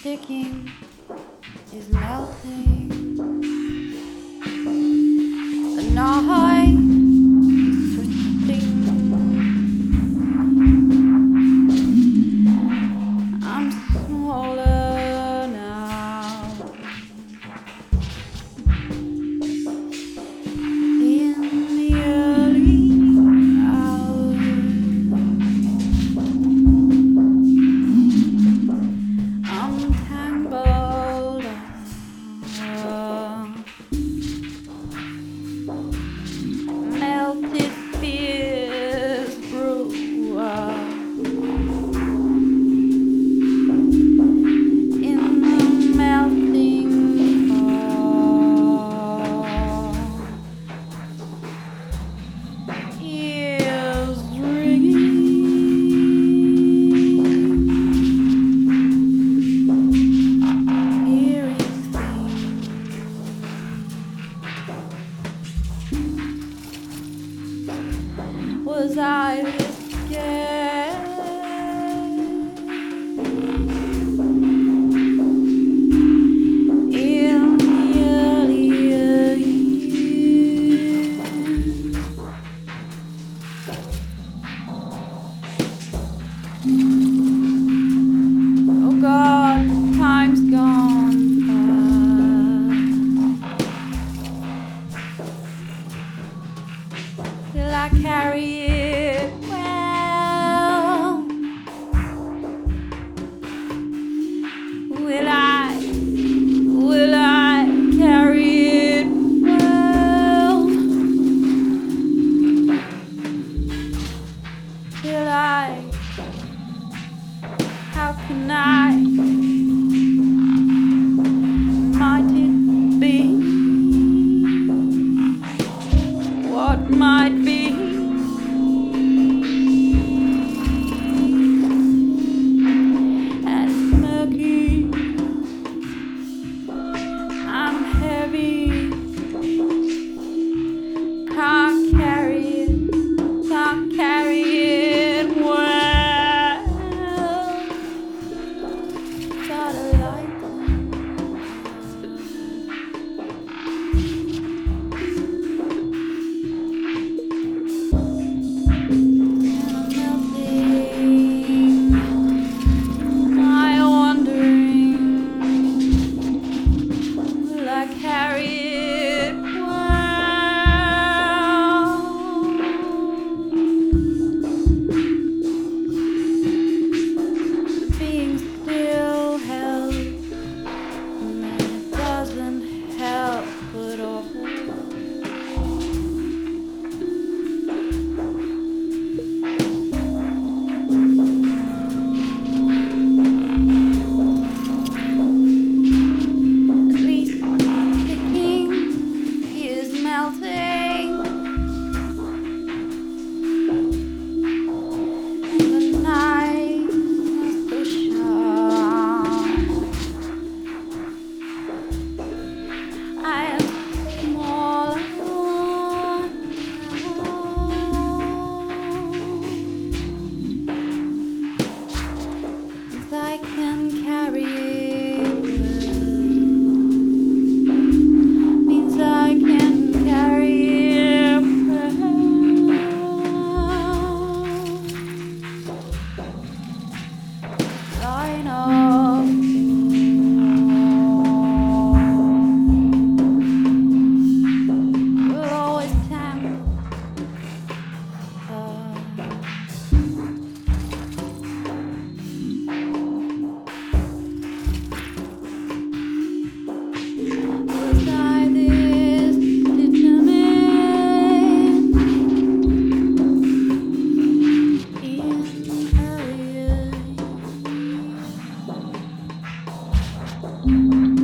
sticking is melting. The night is twisting. I'm smaller now. In the early hours, I'm tangled up. Melted fears brew up in the melting pot. Ears ringing, hearing things. Was I this scared? In the earlier years, oh God, time's gone fast. Till I carry it well. Will I carry it well? Till how can I? Might it be what might be? And it's murky. I'm heavy. Can't carry it well. Got a light. Carry it well. Being still helps, and it doesn't help at all. Melting in the night so sharp. I am small as I can carry it. Means I can carry it line up. We'll always tangle was I this determined in earlier years?